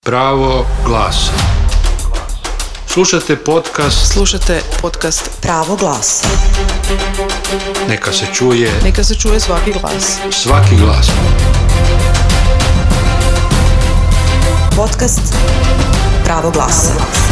Pravo glasa. Slušajte podcast Pravo glasa. Neka se čuje Svaki glas. Svaki glas. Podcast Pravo glasa.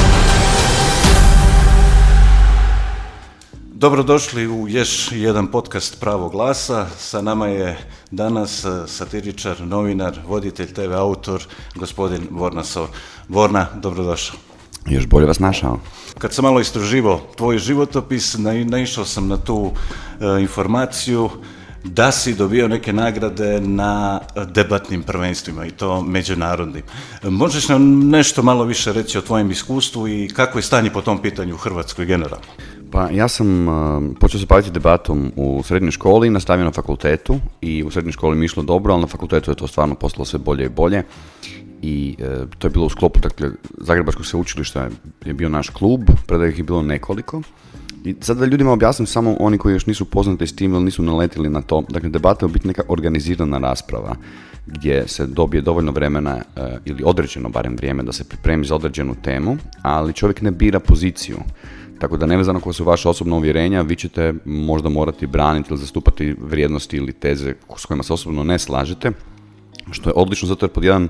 Dobrodošli u još jedan podcast Pravo glasa. Sa nama je danas satiričar, novinar, voditelj, TV autor, gospodin Vorna Sor. Vorna, dobrodošao. Još bolje vas našao. Kad sam malo istraživao tvoj životopis, naišao sam na tu informaciju da si dobio neke nagrade na debatnim prvenstvima i to međunarodnim. Možeš nam nešto malo više reći o tvojem iskustvu i kako je stanje po tom pitanju u Hrvatskoj generalno? Pa ja sam počeo se baviti debatom u srednjoj školi, nastavio na fakultetu i u srednjoj školi mi išlo dobro, ali na fakultetu je to stvarno postalo sve bolje i bolje. I to je bilo u sklopu, dakle, Zagrebačkog sveučilišta je bio naš klub, preda ih je bilo nekoliko. I sad da ljudima objasnim, samo oni koji još nisu poznati s tim ili nisu naletili na to, dakle, debata je biti neka organizirana rasprava gdje se dobije dovoljno vremena ili određeno barem vrijeme da se pripremi za određenu temu, ali čovjek ne bira poziciju. Tako da nevezano koja su vaša osobna uvjerenja, vi ćete možda morati braniti ili zastupati vrijednosti ili teze s kojima se osobno ne slažete, što je odlično zato jer pod jedan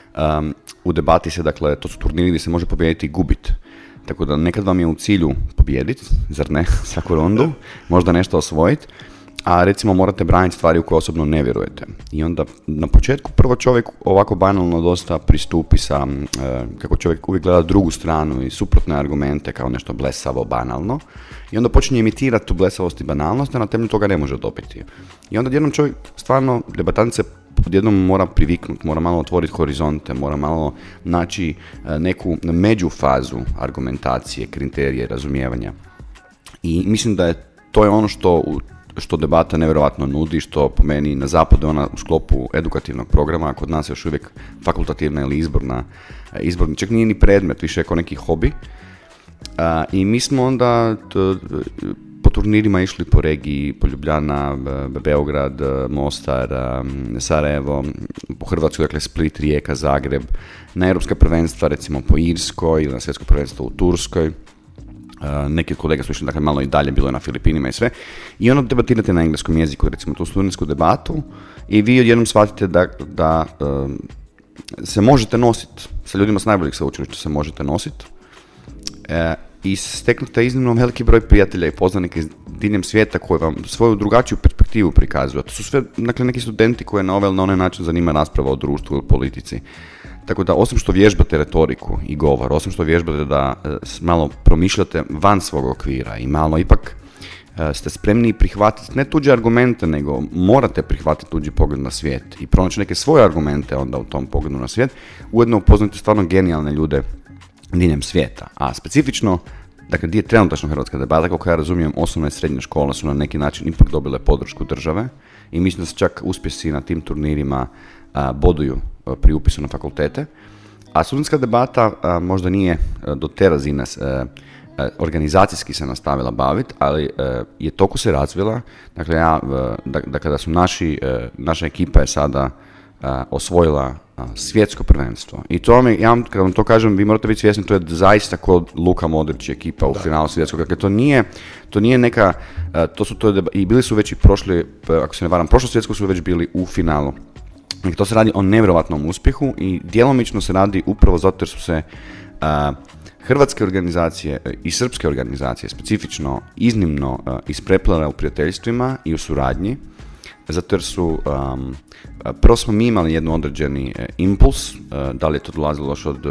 u debati se, dakle, to su turniri gdje se može pobijediti i gubiti. Tako da nekad vam je u cilju pobijediti, zar ne, svaku rundu, možda nešto osvojiti, a recimo morate braniti stvari u koje osobno ne vjerujete. I onda na početku prvo čovjek ovako banalno dosta pristupi sa, kako čovjek uvijek gleda drugu stranu i suprotne argumente kao nešto blesavo, banalno, i onda počinje imitirati tu blesavost i banalnost, a na temelju toga ne može dobiti. I onda jednom čovjek, stvarno, debatant se odjednom mora priviknuti, mora malo otvoriti horizonte, mora malo naći neku međufazu argumentacije, kriterije, razumijevanja. I mislim da to je ono što debata nevjerojatno nudi, što po meni na zapadu ona u sklopu edukativnog programa, a kod nas je još uvijek fakultativna ili izborna, čak nije ni predmet, više kao neki hobi. I mi smo onda po turnirima išli po regiji, po Ljubljana, Beograd, Mostar, Sarajevo, po Hrvatskoj, dakle Split, Rijeka, Zagreb, na europska prvenstva recimo po Irskoj ili na svjetsko prvenstvo u Turskoj. Neki kolega su išli, dakle, malo i dalje, bilo je na Filipinima i sve. I onda debatirate na engleskom jeziku, recimo tu studentsku debatu, i vi odjednom shvatite da se možete nositi sa ljudima s najboljeg sveučilišta, se možete nositi. I steknete iznimno veliki broj prijatelja i poznanika iz diljem svijeta koji vam svoju drugačiju perspektivu prikazuju. To su sve, dakle, neki studenti koje na ovaj ili na onaj način zanima rasprava o društvu ili politici. Tako da, osim što vježbate retoriku i govor, osim što vježbate da malo promišljate van svog okvira i malo ipak ste spremni prihvatiti ne tuđe argumente, nego morate prihvatiti tuđi pogled na svijet i pronaći neke svoje argumente onda u tom pogledu na svijet, ujedno upoznate stvarno genijalne ljude diljem svijeta. A specifično, dakle, gdje je trenutačno hrvatska debata, kako ja razumijem, osnovne i srednje škole su na neki način ipak dobile podršku države i mislim da se čak uspjesi na tim turnirima boduju pri upisu na fakultete. A studentska debata možda nije do te razine organizacijski se nastavila baviti, ali je toliko se razvila. Dakle, da su naša ekipa je sada osvojila svjetsko prvenstvo. I to kad vam to kažem, vi morate biti svjesni, to je zaista kod Luka Modrić ekipa u finalu svjetskog. Dakle, to nije neka, i bili su već i prošli, ako se ne varam, prošlo svjetsko su već bili u finalu. Dakle, to se radi o nevjerojatnom uspjehu i djelomično se radi upravo zato jer su se hrvatske organizacije i srpske organizacije specifično iznimno ispreplele u prijateljstvima i u suradnji, zato jer su prvo smo mi imali jednu određeni impuls, da li je to dolazilo još od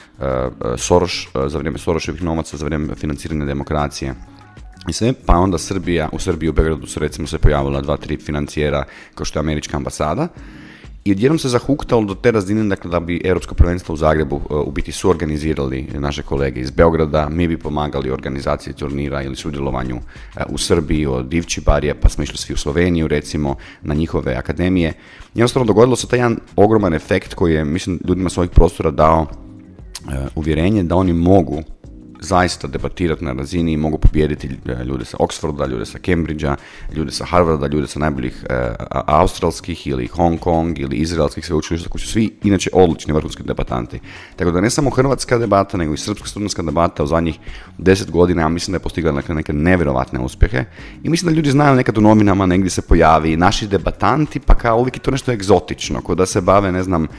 za vrijeme Soroševih novaca, za vrijeme financiranja demokracije i sve, pa onda u Srbiji u Beogradu su recimo se pojavila 2-3 financijera kao što je američka ambasada. I odjednom se zahuktalo do te razine, dakle, da bi Europsko prvenstvo u Zagrebu u biti suorganizirali naše kolege iz Beograda, mi bi pomagali organizaciji turnira ili sudjelovanju u Srbiji od Divčibarije, pa smo išli svi u Sloveniju recimo na njihove akademije. Jednostavno dogodilo se taj jedan ogroman efekt koji je, mislim, ljudima svojih prostora dao uvjerenje da oni mogu zaista debatirati na razini i mogu pobijediti pobijediti ljude sa Oxforda, ljude sa Cambridgea, ljude sa Harvarda, ljude sa najboljih australskih ili Hong Kong ili izraelskih sveučilišta koji su svi inače odlični vrhunski debatanti. Tako da ne samo hrvatska debata, nego i srpska studentska debata u zadnjih 10 godina, ja mislim da je postigla neke nevjerovatne uspjehe i mislim da ljudi znaju nekad u novinama negdje se pojavi naši debatanti, pa kao uvijek je to nešto egzotično, kao da se bave, ne znam,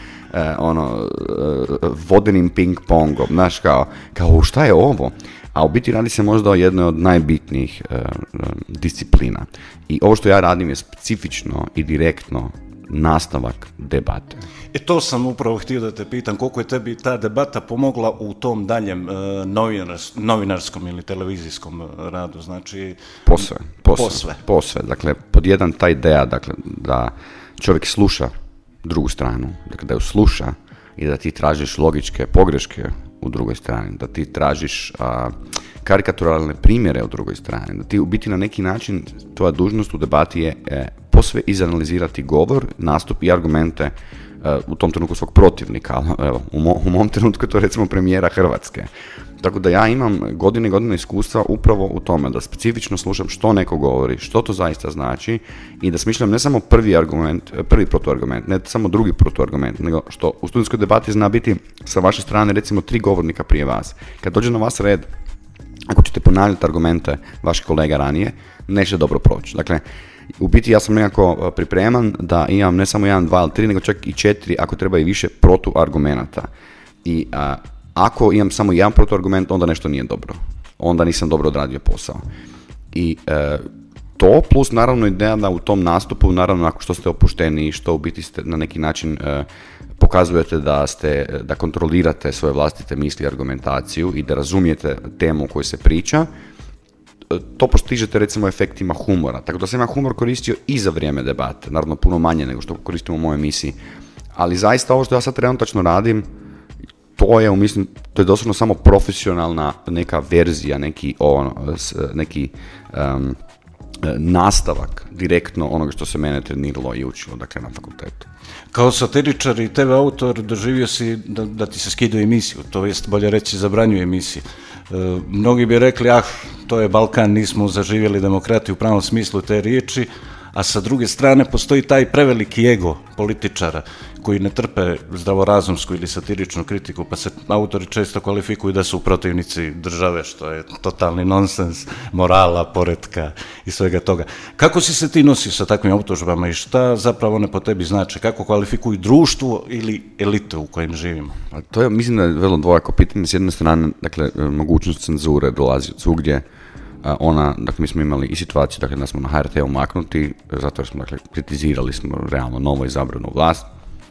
vodenim ping-pongom, znaš, kao šta je ovo? A u biti radi se možda o jednoj od najbitnijih disciplina. I ovo što ja radim je specifično i direktno nastavak debate. To sam upravo htio da te pitam, koliko je tebi ta debata pomogla u tom daljem novinarskom ili televizijskom radu, znači... Posve. Dakle, pod jedan ta ideja, dakle, da čovjek sluša drugu stranu, dakle, da ju sluša i da ti tražiš logičke pogreške u drugoj strani, da ti tražiš karikaturalne primjere u drugoj strani, da ti u biti na neki način, tvoja dužnost u debati je posve izanalizirati govor, nastup i argumente u tom trenutku svog protivnika, evo, u mom trenutku je to recimo premijera Hrvatske. Tako da ja imam godine iskustva upravo u tome da specifično slušam što neko govori, što to zaista znači i da smišljam ne samo prvi protuargument, ne samo drugi protuargument, nego što u studentskoj debati zna biti sa vaše strane recimo 3 govornika prije vas. Kad dođe na vas red, ako ćete ponavljati argumente vaših kolega ranije, neće dobro proći. Dakle, u biti ja sam nekako pripreman da imam ne samo 1, 2 ili 3, nego čak i 4, ako treba i više protuargumenata. I ako imam samo jedan protuargument, onda nešto nije dobro. Onda nisam dobro odradio posao. I to plus naravno ideja da u tom nastupu, naravno ako što ste opušteni i što u biti ste na neki način pokazujete da kontrolirate svoje vlastite misli i argumentaciju i da razumijete temu o kojoj se priča, to postižete recimo efektima humora. Tako da sam ja humor koristio i za vrijeme debate, naravno puno manje nego što koristim u mojoj emisiji. Ali zaista ovo što ja sad trenutačno radim, to je doslovno samo profesionalna neka verzija, neki nastavak direktno onoga što se mene treniralo i učilo, dakle, na fakultetu. Kao satiričar i TV autor doživio si da ti se skidaju emisiju, to jest bolje reći zabranjuje emisiju. Mnogi bi rekli, to je Balkan, nismo zaživjeli demokratiju u pravom smislu te riječi, a sa druge strane postoji taj preveliki ego političara koji ne trpe zdravorazumsku ili satiričnu kritiku, pa se autori često kvalifikuju da su protivnici države, što je totalni nonsens, morala, poretka i svega toga. Kako si se ti nosio sa takvim optužbama i šta zapravo one po tebi znače? Kako kvalifikuju društvo ili elite u kojem živimo? To je, mislim da je vrlo dvojako pitanje. S jedne strane, dakle, mogućnost cenzure dolazi od svugdje. Dakle, mi smo imali i situaciju, dakle, da smo na HRT-u maknuti, zato jer smo, dakle, kritizirali smo realno novo izabranu vlast.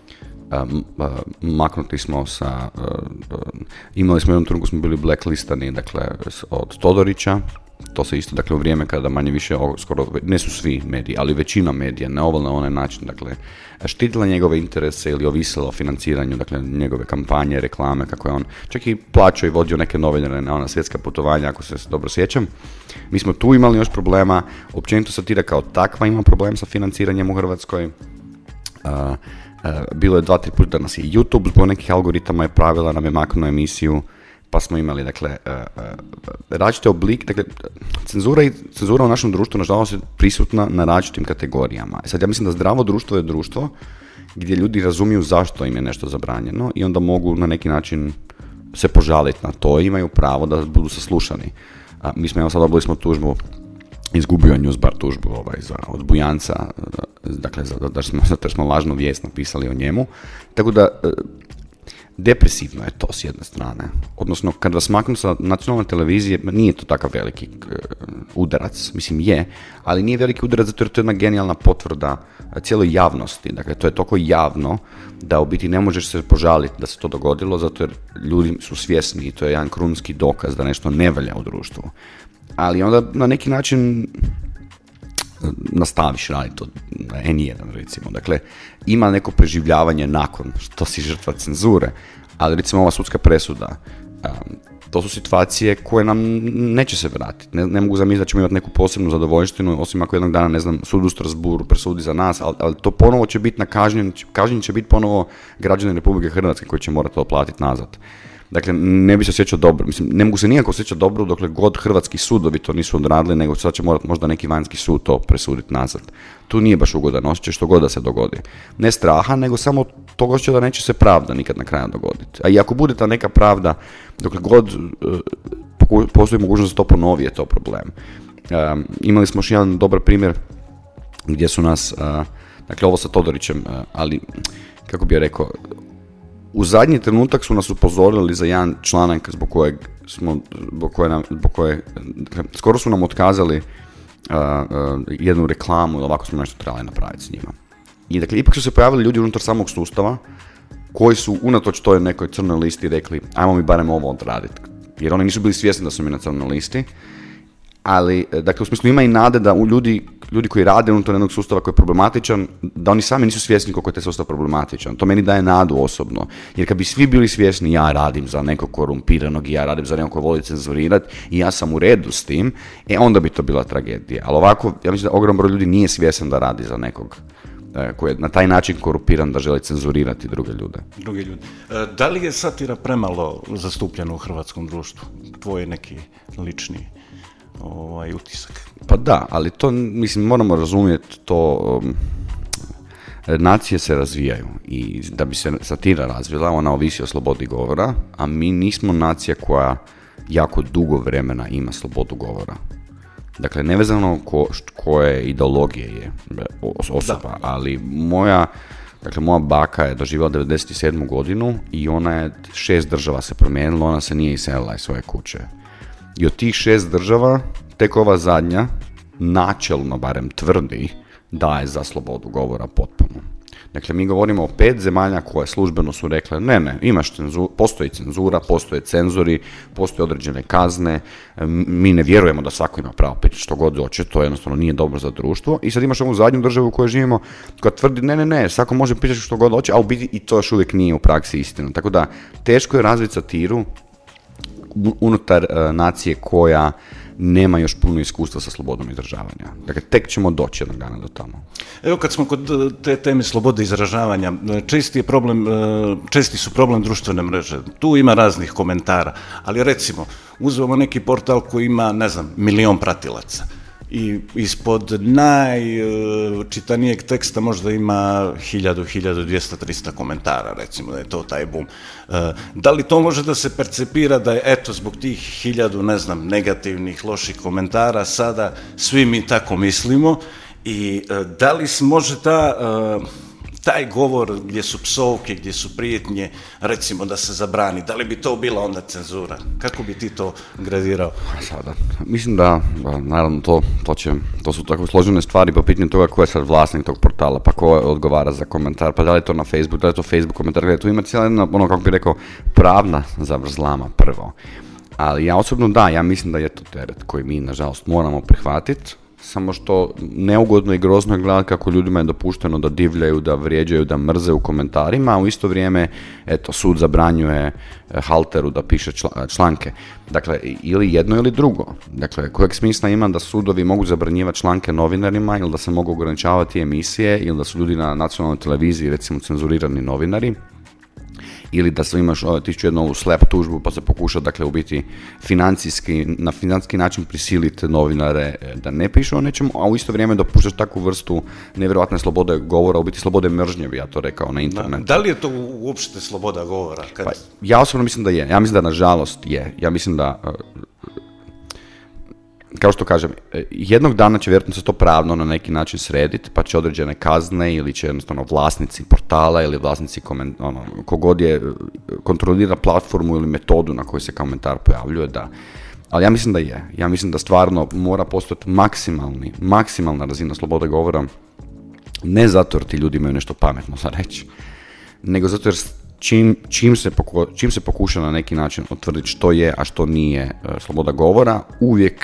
Maknuti smo imali smo u jednom trenutku smo bili blacklistani, dakle, od Todorića. To se isto, dakle, u vrijeme kada manje više, skoro, ne su svi mediji, ali većina medija, ne ovo na onaj način, dakle, štitila njegove interese ili ovisila o financiranju, dakle, njegove kampanje, reklame, kako je on čak i plaćao i vodio neke novinare na ona svjetska putovanja, ako se dobro sjećam. Mi smo tu imali još problema, općenito satira kao takva ima problem sa financiranjem u Hrvatskoj. Bilo je 2-3 puta da nas je YouTube zbog nekih algoritama je pravila, nam je maknuo emisiju, pa smo imali, dakle, različite oblike, dakle, cenzura u našem društvu, nažalost, je prisutna na različitim kategorijama. Sad, ja mislim da zdravo društvo je društvo gdje ljudi razumiju zašto im je nešto zabranjeno i onda mogu na neki način se požaliti na to i imaju pravo da budu saslušani. Mi smo, sad dobili smo tužbu, izgubio je Newsbar tužbu od Bujanca, dakle, zato smo lažnu vijest napisali o njemu, tako da depresivno je to s jedne strane. Odnosno, kad vas maknu sa nacionalne televizije, nije to takav veliki udarac, mislim je, ali nije veliki udarac zato jer to je jedna genijalna potvrda cijeloj javnosti. Dakle, to je toliko javno da u biti ne možeš se požaliti da se to dogodilo, zato jer ljudi su svjesni i to je jedan krunski dokaz da nešto ne valja u društvu. Ali onda na neki način nastaviš raditi to na N1 recimo. Dakle, ima neko preživljavanje nakon što si žrtva cenzure, ali recimo ova sudska presuda, to su situacije koje nam neće se vratiti. Ne mogu zamisliti da ćemo imati neku posebnu zadovoljštinu, osim ako jednog dana, ne znam, sud u Strasbourgu presudi za nas, ali to ponovo će biti kažnjen će biti ponovo građani Republike Hrvatske koji će morati to platiti nazad. Dakle, ne bi se osjećao dobro. Mislim, ne mogu se nikako osjećati dobro dokle god hrvatski sudovi to nisu odradili, nego sad će morati možda neki vanjski sud to presuditi nazad. Tu nije baš ugodan osjećaj što god da se dogodi. Ne straha, nego samo toga osjećaja da neće se pravda nikad na kraju dogoditi. A i ako bude ta neka pravda, dokle god postoji mogućnost da to ponovi, je to problem. Imali smo još jedan dobar primjer gdje su nas, dakle ovo sa Todorićem, ali kako bih rekao, u zadnji trenutak su nas upozorili za jedan članak zbog koje skoro su nam otkazali jednu reklamu, ovako smo nešto trebali napraviti s njima. I dakle, ipak su se pojavili ljudi unutar samog sustava koji su unatoč toj nekoj crnoj listi rekli ajmo mi barem ovo odraditi. Jer oni nisu bili svjesni da su mi na crnoj listi. Ali, dakle, u smislu ima i nade da ljudi koji rade unutar jednog sustava koji je problematičan, da oni sami nisu svjesni koliko je taj sustav problematičan. To meni daje nadu osobno. Jer kad bi svi bili svjesni ja radim za nekog korumpiranog i ja radim za nekog koji voli cenzurirati i ja sam u redu s tim, onda bi to bila tragedija. Ali ovako, ja mislim da ogroman broj ljudi nije svjestan da radi za nekog koji je na taj način korumpiran da želi cenzurirati druge ljude. Da li je satira premalo zastupljena u hrvatskom društvu? Tvoj neki lični utisak. Pa da, ali to, mislim, moramo razumjeti to, nacije se razvijaju i da bi se satira razvila, ona ovisi o slobodi govora, a mi nismo nacija koja jako dugo vremena ima slobodu govora. Dakle, nevezano koje ideologije je osoba, ali moja baka je doživjela 97. godinu i ona je 6 država se promijenila, ona se nije iselila iz svoje kuće. I od tih 6 država, tek ova zadnja, načelno barem tvrdi, da je za slobodu govora potpuno. Dakle, mi govorimo o 5 zemalja koje službeno su rekle, ne, postoji cenzura, postoje cenzori, postoje određene kazne, mi ne vjerujemo da svako ima pravo pitati što god hoće, to jednostavno nije dobro za društvo. I sad imaš ovu zadnju državu u kojoj živimo, koja tvrdi, ne, svako može pitati što god hoće, a u biti i to još uvijek nije u praksi istina. Tako da, teško je razviti satiru unutar nacije koja nema još puno iskustva sa slobodom izražavanja. Dakle, tek ćemo doći jednog dana do tamo. Evo, kad smo kod te teme slobode izražavanja, česti su problem društvene mreže. Tu ima raznih komentara, ali recimo, uzmemo neki portal koji ima, 1 milion pratilaca i ispod najčitanijeg teksta možda ima 1000, 1200, 300 komentara, recimo da je to taj boom. Da li to može da se percepira da je, zbog tih 1000, negativnih, loših komentara sada svi mi tako mislimo i da li može taj govor gdje su psovke, gdje su prijetnje, recimo da se zabrani, da li bi to bila onda cenzura? Kako bi ti to gradirao? Sada, mislim da naravno to su tako složene stvari po pitanju toga ko je sad vlasnik tog portala, pa ko odgovara za komentar, pa da li je to na Facebook, da li je to Facebook komentar, da tu ima cijela jedna, kako bi rekao, pravna zavrzlama prvo. Ali ja osobno ja mislim da je to teret koji mi nažalost moramo prihvatiti, samo što neugodno i grozno je gledati kako ljudima je dopušteno da divljaju, da vrijeđaju, da mrze u komentarima, a u isto vrijeme, sud zabranjuje Halteru da piše članke. Dakle, ili jedno ili drugo. Dakle, kojeg smisla ima da sudovi mogu zabranjivati članke novinarima ili da se mogu ograničavati emisije ili da su ljudi na nacionalnoj televiziji, recimo, cenzurirani novinari, ili da se imaš 1001 ovu slap tužbu pa se pokuša, dakle, u biti na financijski način prisiliti novinare da ne pišu o nečemu, a u isto vrijeme dopuštaš takvu vrstu nevjerojatne slobode govora, u biti slobode mržnje, bi ja to rekao, na internetu. Da li je to uopšte sloboda govora? Pa, ja osobno mislim da je. Ja mislim da nažalost je. Ja mislim da, kao što kažem, jednog dana će vjerojatno se to pravno na neki način srediti, pa će određene kazne ili će jednostavno vlasnici portala ili vlasnici kogod je kontrolira platformu ili metodu na kojoj se komentar pojavljuje, da. Ali ja mislim da je. Ja mislim da stvarno mora postojati maksimalna razina slobode govora, ne zato jer ti ljudi imaju nešto pametno za reći, nego zato jer čim se pokuša na neki način utvrditi što je, a što nije sloboda govora,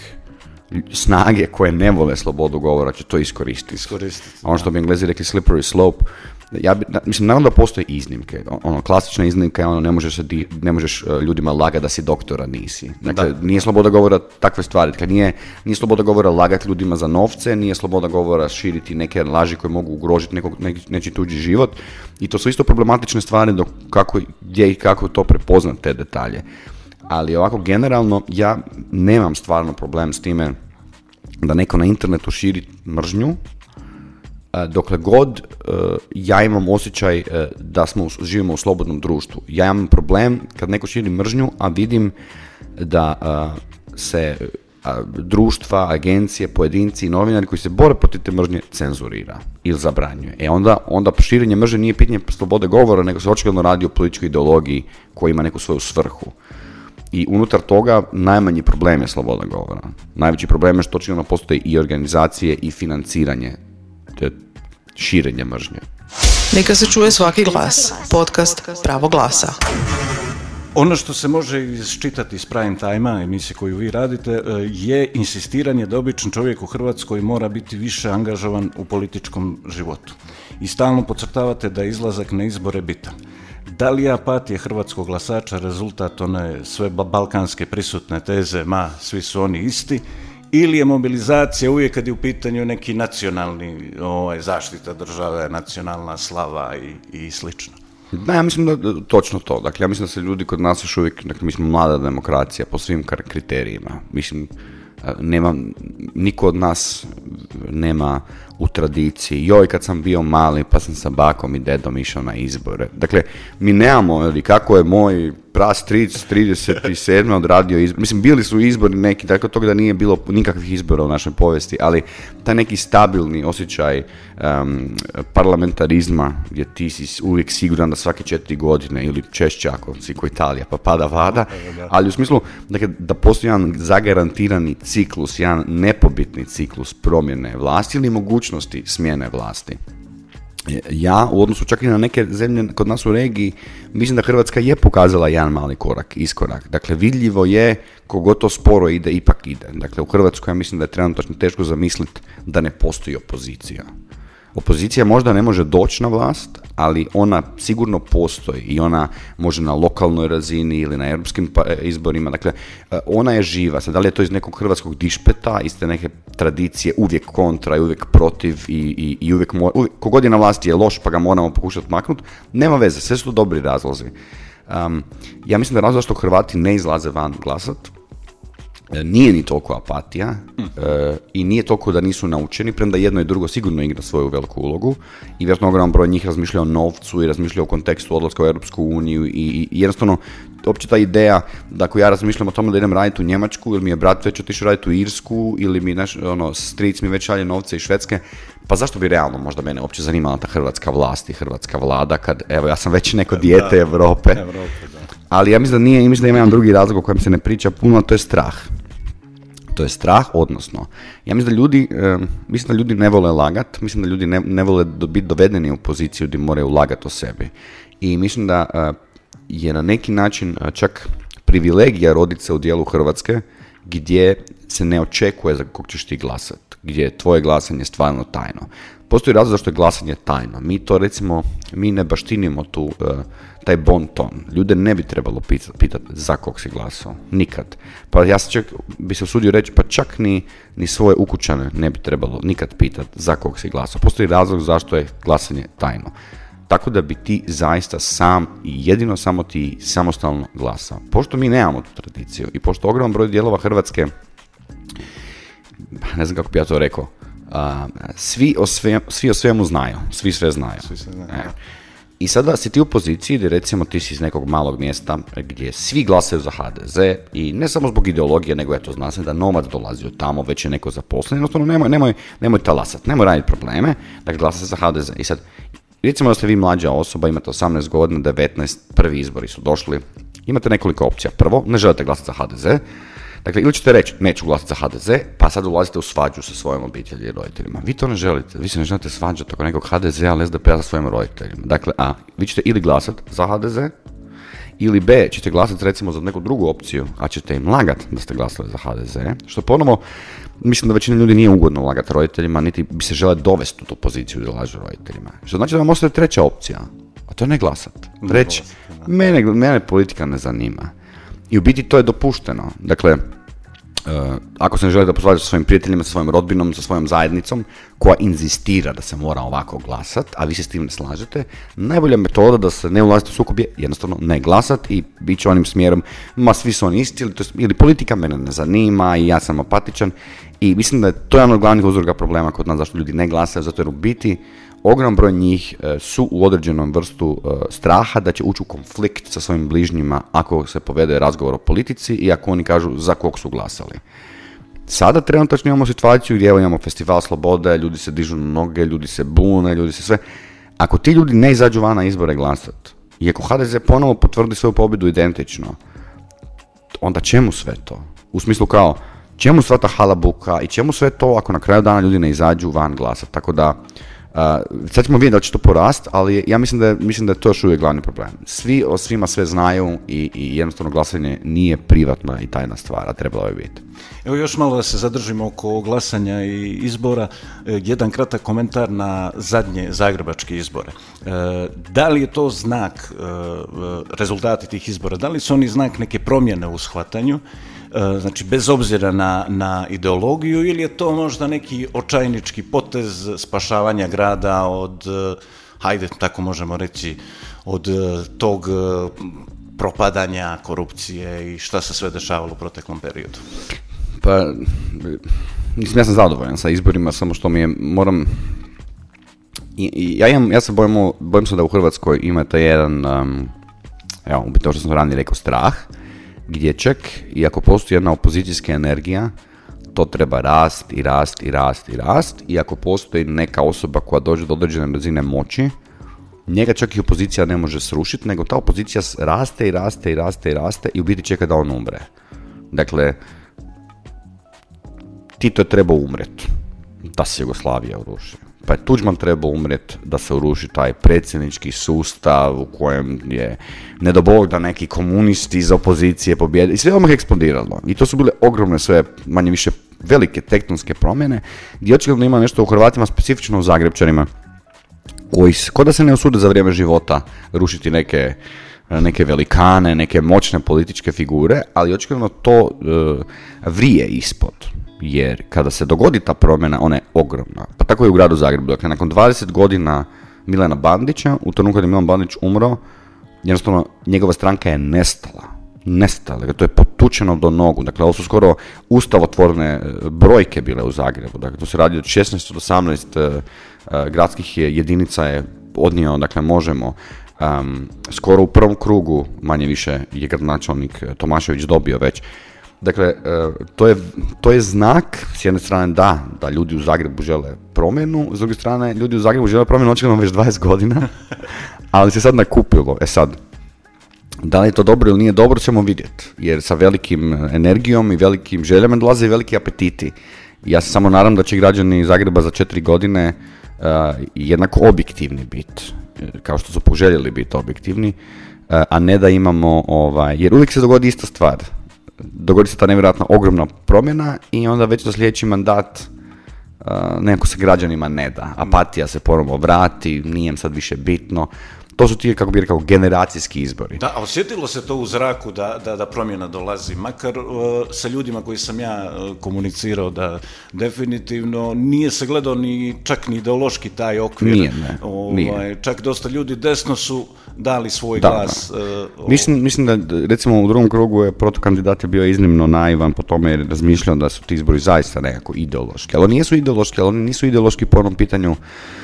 snage koje ne vole slobodu govora će to iskoristiti. Ono što bi Englezi rekli slippery slope, mislim, naravno da postoje iznimke. Ono, klasična iznimka je ono, ne možeš ljudima lagati da si doktora, nisi. Dakle, nije sloboda govora takve stvari. Dakle, nije sloboda govora lagati ljudima za novce, nije sloboda govora širiti neke laži koje mogu ugrožiti nečiji tuđi život. I to su isto problematične stvari gdje i kako to prepoznat te detalje. Ali ovako, generalno, ja nemam stvarno problem s time da neko na internetu širi mržnju, dokle god ja imam osjećaj da živimo u slobodnom društvu. Ja imam problem kad neko širi mržnju, a vidim da se društva, agencije, pojedinci i novinari koji se bore protiv te mržnje cenzurira ili zabranjuje. Onda širenje mržnje nije pitanje slobode govora, nego se očigledno radi o političkoj ideologiji koja ima neku svoju svrhu. I unutar toga najmanji problem je sloboda govora. Najveći problem je što očigledno postoji i organizacije i financiranje te širenje mržnje. Neka se čuje svaki glas. Podcast Pravo glasa. Ono što se može iščitati iz prime time-a, emisije koju vi radite, je insistiranje da običan čovjek u Hrvatskoj mora biti više angažovan u političkom životu. I stalno podcrtavate da je izlazak na izbore bitan. Da li je apatija hrvatskog glasača rezultat one sve balkanske prisutne teze, svi su oni isti, ili je mobilizacija uvijek kad je u pitanju neki nacionalni zaštita države, nacionalna slava i slično? Ja mislim da točno to. Dakle, ja mislim da se ljudi kod nas još uvijek, dakle, mi smo mlada demokracija po svim kriterijima. Mislim, niko od nas nema u tradiciji, kad sam bio mali pa sam sa bakom i dedom išao na izbore. Dakle, mi nemamo, kako je moj prastric 37. odradio izbor. Mislim, bili su izbori neki, tako toga da nije bilo nikakvih izbora u našoj povijesti, ali taj neki stabilni osjećaj parlamentarizma, gdje ti si uvijek siguran da svake 4 godine, ili češće ako si ko Italija, pa pada vlada, ali u smislu dakle, da postoji jedan zagarantirani ciklus, jedan nepobitni ciklus promjene vlasti ili mogućnosti smjene vlasti. Ja, u odnosu čak i na neke zemlje kod nas u regiji, mislim da Hrvatska je pokazala jedan mali iskorak. Dakle, vidljivo je koliko to sporo ide, ipak ide. Dakle, u Hrvatskoj ja mislim da je trenutno teško zamisliti da ne postoji opozicija. Opozicija možda ne može doći na vlast, ali ona sigurno postoji i ona može na lokalnoj razini ili na europskim izborima. Dakle, ona je živa. Sad, da li je to iz nekog hrvatskog dišpeta, iz te neke tradicije uvijek kontra i uvijek protiv i uvijek kogod je na vlasti je loš pa ga moramo pokušati maknuti, nema veze, sve su to dobri razlozi. Ja mislim da razlog što Hrvati ne izlaze van glasat nije ni toliko apatija i nije toliko da nisu naučeni, premda jedno i drugo sigurno igra svoju veliku ulogu i vjerojatno ogroman broj njih razmišlja o novcu i razmišlja o kontekstu odlaska u Europsku uniju i jednostavno uopće ta ideja da ako ja razmišljam o tome da idem raditi u Njemačku ili mi je brat već otišao raditi u Irsku ili mi stric mi već šalje novce iz Švedske, pa zašto bi realno možda mene uopće zanimala ta hrvatska vlast i hrvatska vlada kad, evo, ja sam već neko dijete Europe. Ali ja mislim da nije, mislim da ima jedan drugi razlog o kojem se ne priča puno, a to je strah. To je strah, odnosno, ja mislim da ljudi ne vole lagat, mislim da ljudi ne vole biti dovedeni u poziciju gdje moraju lagati o sebi. I mislim da je na neki način čak privilegija roditi se u dijelu Hrvatske gdje se ne očekuje za kog ćeš ti glasat, gdje je tvoje glasanje stvarno tajno. Postoji razlog zašto je glasanje tajno. Mi to recimo, mi ne baštinimo taj bon ton. Ljude ne bi trebalo pitati za kog si glasao. Nikad. Pa ja bi se usudio reći, pa čak ni svoje ukućane ne bi trebalo nikad pitati za kog si glasao. Postoji razlog zašto je glasanje tajno. Tako da bi ti zaista sam i jedino samo ti samostalno glasao. Pošto mi nemamo tu tradiciju i pošto ogroman broj dijelova Hrvatske, ne znam kako bi ja to rekao, svi o svemu znaju, svi sve znaju. I sada si ti u poziciji gdje recimo ti si iz nekog malog mjesta gdje svi glasaju za HDZ i ne samo zbog ideologije, nego eto zna se da novac dolazi od tamo, već je neko zaposlen, jednostavno nemoj talasat, nemoj raditi probleme, dakle glasa za HDZ. I sad, recimo da ste vi mlađa osoba, imate 18 godina, 19, prvi izbori su došli, imate nekoliko opcija. Prvo, ne želite glasati za HDZ, dakle, ili ćete reći, neću glasati za HDZ, pa sad ulazite u svađu sa svojom obitelji i roditeljima. Vi to ne želite, vi se ne želite svađati oko nekog HDZ-a ili SDP-a sa svojim roditeljima. Dakle, vi ćete ili glasati za HDZ, ili B, ćete glasati recimo za neku drugu opciju, a ćete im lagati da ste glasali za HDZ, što ponovo, mislim da većina ljudi nije ugodno lagati roditeljima, niti bi se žele dovesti u tu poziciju da lažu roditeljima. Što znači da vam ostaje treća opcija, a to je ne glasati. Reći, mene politika ne zanima. I u biti to je dopušteno. Dakle, ako se ne želi da posvađa sa svojim prijateljima, sa svojim rodbinom, sa svojom zajednicom, koja inzistira da se mora ovako glasat, a vi se s tim ne slažete, najbolja metoda da se ne ulazite u sukob je jednostavno ne glasat i bit će onim smjerom, ma svi su oni isti, ili politika mene ne zanima i ja sam apatičan. I mislim da je to jedan od glavnih uzroka problema kod nas zašto ljudi ne glasaju, zato jer u biti ogroman broj njih su u određenom vrstu straha da će ući u konflikt sa svojim bližnjima ako se povede razgovor o politici i ako oni kažu za kog su glasali. Sada trenutno imamo situaciju gdje imamo festival slobode, ljudi se dižu na noge, ljudi se bune, ljudi se sve. Ako ti ljudi ne izađu van na izbore glasati i ako HDZ ponovo potvrdi svoju pobjedu identično, onda čemu sve to? U smislu kao, čemu sva ta halabuka i čemu sve to ako na kraju dana ljudi ne izađu van glasati? Tako da, sad ćemo vidjeti da će to porast, ali ja mislim da je to još uvijek glavni problem. Svi o svima sve znaju i jednostavno glasanje nije privatna i tajna stvar, a trebalo je biti. Evo još malo da se zadržimo oko glasanja i izbora. Jedan kratak komentar na zadnje zagrebačke izbore. Da li je to znak, rezultati tih izbora, da li su oni znak neke promjene u shvatanju, znači bez obzira na ideologiju, ili je to možda neki očajnički potez spašavanja grada od, hajde tako možemo reći, od tog propadanja, korupcije i šta se sve dešavalo u proteklom periodu? Pa, mislim, ja sam zadovoljan sa izborima, samo što mi je, moram, ja se bojim se da u Hrvatskoj imate jedan, evo, to što sam ranije rekao, strah, gdje čak, i ako postoji jedna opozicijska energija, to treba rast i ako postoji neka osoba koja dođe do određene razine moći, njega čak i opozicija ne može srušiti, nego ta opozicija raste i u biti čeka da on umre. Dakle, Tito je trebao umreti da se Jugoslavija uruši. Pa je Tuđman trebao umreti da se uruši taj predsjednički sustav u kojem je ne do Bog da neki komunisti iz opozicije pobjede i sve odmah eksplodiralo. I to su bile ogromne sve, manje više velike tektonske promjene, gdje očigledno ima nešto u Hrvatima, specifično u Zagrebčanima, koji ko da se ne usude za vrijeme života rušiti neke velikane, neke moćne političke figure, ali očigledno to vrije ispod. Jer kada se dogodi ta promjena, ona je ogromna. Pa tako je u gradu Zagrebu. Dakle, nakon 20 godina Milana Bandića, u trenutku kada je Milan Bandić umro, jednostavno njegova stranka je nestala. Dakle, to je potučeno do nogu. Dakle, ovo su skoro ustavotvorne brojke bile u Zagrebu. Dakle, to se radi od 16 do 18 gradskih jedinica je odnio, dakle, Možemo. Skoro u prvom krugu, manje više, je gradonačelnik Tomašević dobio već. Dakle, to je znak, s jedne strane da ljudi u Zagrebu žele promjenu, s druge strane ljudi u Zagrebu žele promjenu očigledno već 20 godina, ali se sad nakupilo. Sad, da li je to dobro ili nije dobro ćemo vidjeti, jer sa velikim energijom i velikim željama dolaze i veliki apetiti. Ja se samo nadam da će građani Zagreba za 4 godine jednako objektivni biti, kao što su poželjeli biti objektivni, a ne da imamo, jer uvijek se dogodi ista stvar. Dogodi se ta nevjerojatna ogromna promjena i onda već za sljedeći mandat nekako se građanima ne da. Apatija se ponovno vrati, nije im sad više bitno. To su ti, kako bih rekao, generacijski izbori. Da, a osjetilo se to u zraku da promjena dolazi, makar sa ljudima koji sam ja komunicirao, da definitivno nije se gledao čak ni ideološki taj okvir. Nije. Čak dosta ljudi desno su dali svoj glas. Mislim da, recimo, u drugom krugu je protukandidat je bio iznimno naivan po tome jer je razmišljao da su ti izbori zaista nekako ideološki. Ali oni nisu ideološki, ali oni nisu ideološki po onom pitanju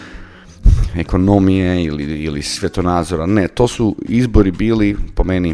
ekonomije ili svjetonazora. Ne, to su izbori bili, po meni,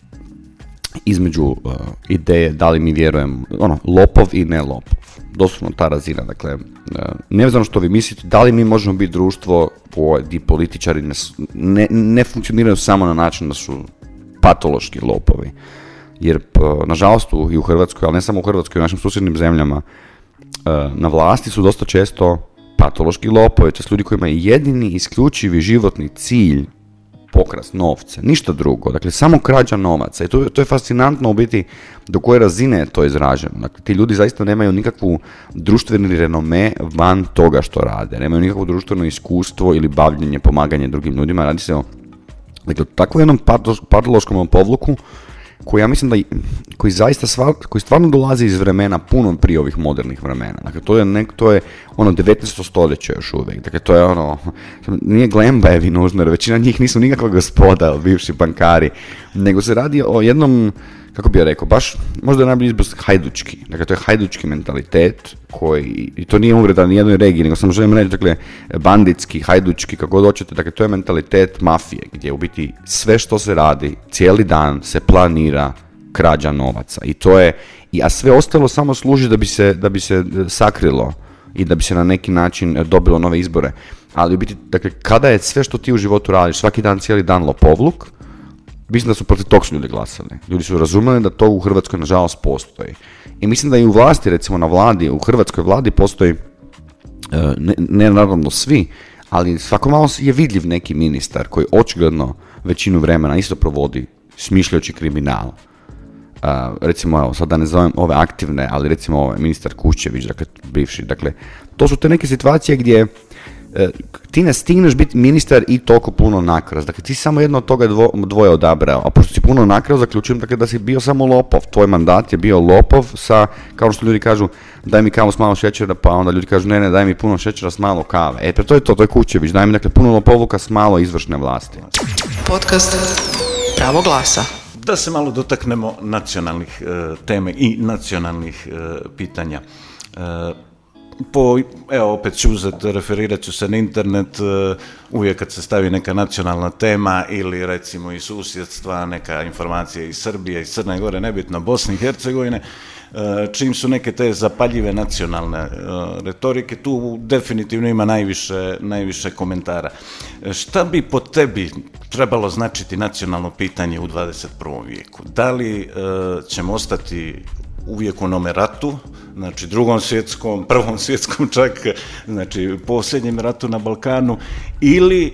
između ideje da li mi vjerujemo, lopov i ne lopov. Doslovno ta razina. Dakle, ne znam što vi mislite, da li mi možemo biti društvo gdje političari ne funkcioniraju samo na način da su patološki lopovi. Jer, nažalost, i u Hrvatskoj, ali ne samo u Hrvatskoj, u našim susjednim zemljama, na vlasti su dosta često patološki lopovi, to su ljudi koji imaju jedini isključivi životni cilj pokrast novce, ništa drugo, dakle samo krađa novaca i to je fascinantno u biti do koje razine je to izraženo. Dakle, ti ljudi zaista nemaju nikakvu društveni renome van toga što rade, nemaju nikakvo društveno iskustvo ili bavljenje, pomaganje drugim ljudima, radi se o takvom jednom patološkom povluku koji ja mislim koji stvarno dolazi iz vremena puno prije ovih modernih vremena. Dakle, to je ono 19. stoljeće još uvijek. Dakle, to je ono, nije Glembajevi nužno, jer većina njih nisu nikakva gospoda, bivši bankari, nego se radi o jednom, kako bih ja rekao, baš možda je najbolji izbor hajdučki. Dakle, to je hajdučki mentalitet koji, i to nije uvreda ni jednoj regiji, nego samo želim reći, dakle, banditski, hajdučki, kako god hoćete, dakle, to je mentalitet mafije, gdje u biti sve što se radi, cijeli dan se planira krađa novaca. I to je, a sve ostalo samo služi da bi se sakrilo i da bi se na neki način dobilo nove izbore. Ali u biti, dakle, kada je sve što ti u životu radiš, svaki dan, cijeli dan lopovluk, mislim da su protiv tog su ljudi glasali. Ljudi su razumjeli da to u Hrvatskoj nažalost postoji. I mislim da i u vlasti, recimo na vladi, u hrvatskoj vladi postoji, ne naravno svi, ali svako malo je vidljiv neki ministar koji očigledno većinu vremena isto provodi smišljajući kriminal. Recimo, evo, sad da ne zovem ove aktivne, ali recimo ministar Kuščević, dakle, bivši. Dakle, to su te neke situacije gdje ti ne stigneš biti ministar i toliko puno nakras. Dakle, ti samo jedno od toga dvoje odabrao, a pošto si puno nakras, zaključujem dakle, da si bio samo lopov. Tvoj mandat je bio lopov sa, kao što ljudi kažu, daj mi kavu s malo šećera, pa onda ljudi kažu ne, daj mi puno šećera s malo kave. To je Kuščević, daj mi dakle puno lopovluka s malo izvršne vlasti. Podcast Pravo glasa. Da se malo dotaknemo nacionalnih teme i nacionalnih pitanja. Evo, opet ću referirat ću se na internet, uvijek kad se stavi neka nacionalna tema ili recimo iz susjedstva, neka informacija iz Srbije, iz Crne Gore, nebitno, Bosne i Hercegovine, čim su neke te zapaljive nacionalne retorike, tu definitivno ima najviše komentara. Šta bi po tebi trebalo značiti nacionalno pitanje u 21. vijeku? Da li ćemo ostati uvijek u onome ratu, znači drugom svjetskom, prvom svjetskom čak, znači posljednjem ratu na Balkanu, ili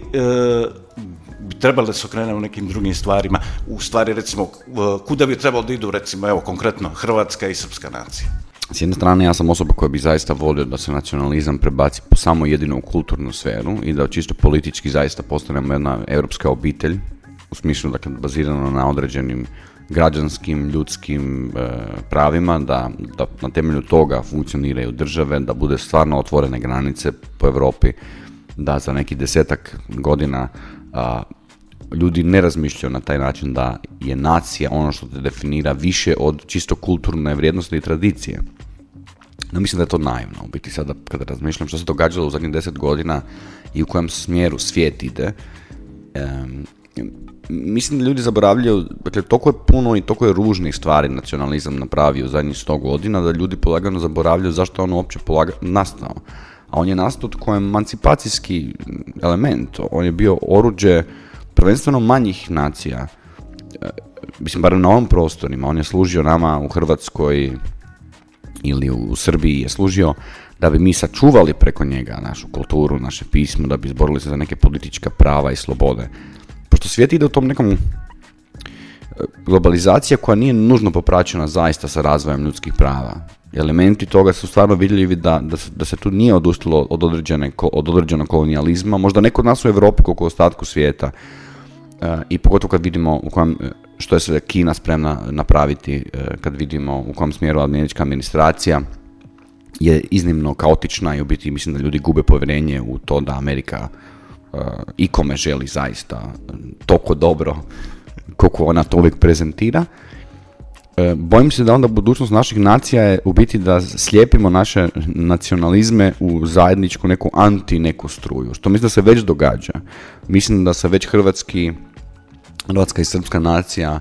bi trebalo da se okrenemo nekim drugim stvarima, u stvari recimo kuda bi trebalo da idu recimo, evo konkretno Hrvatska i srpska nacija? S jedne strane ja sam osoba koja bi zaista volio da se nacionalizam prebaci samo jedino u kulturnu sferu i da čisto politički zaista postanemo jedna europska obitelj, u smislu dakle bazirano na određenim građanskim, ljudskim pravima, da na temelju toga funkcioniraju države, da bude stvarno otvorene granice po Europi, da za neki 10 godina ljudi ne razmišljaju na taj način da je nacija ono što te definira više od čisto kulturne vrijednosti i tradicije. No, mislim da je to naivno. U biti sada kada razmišljam što se događalo u zadnjih 10 godina i u kojem smjeru svijet ide, mislim da ljudi zaboravljaju, dakle, toliko je puno i toliko je ružnih stvari nacionalizam napravio u zadnjih 100 godina da ljudi polagano zaboravljaju zašto on uopće nastao. A on je nastao kao emancipacijski element, on je bio oruđe prvenstveno manjih nacija, mislim barem na ovim prostorima, on je služio nama u Hrvatskoj ili u Srbiji je služio da bi mi sačuvali preko njega našu kulturu, naše pismo, da bi izborili se za neke politička prava i slobode. Pošto svijet ide u tom nekom globalizacija koja nije nužno popraćena zaista sa razvojem ljudskih prava. Elementi toga su stvarno vidljivi da se tu nije odustalo od određenog kolonijalizma, možda ne kod nas u Europi koliko u ostatku svijeta. I pogotovo kad vidimo što je sve Kina spremna napraviti, kad vidimo u kojem smjeru američka administracija je iznimno kaotična i u biti mislim da ljudi gube povjerenje u to da Amerika ikome želi zaista toliko dobro koliko ona to uvijek prezentira. Bojim se da onda budućnost naših nacija je u biti da slijepimo naše nacionalizme u zajedničku neku neku struju, što mislim da se već događa. Mislim da se već hrvatska i srpska nacija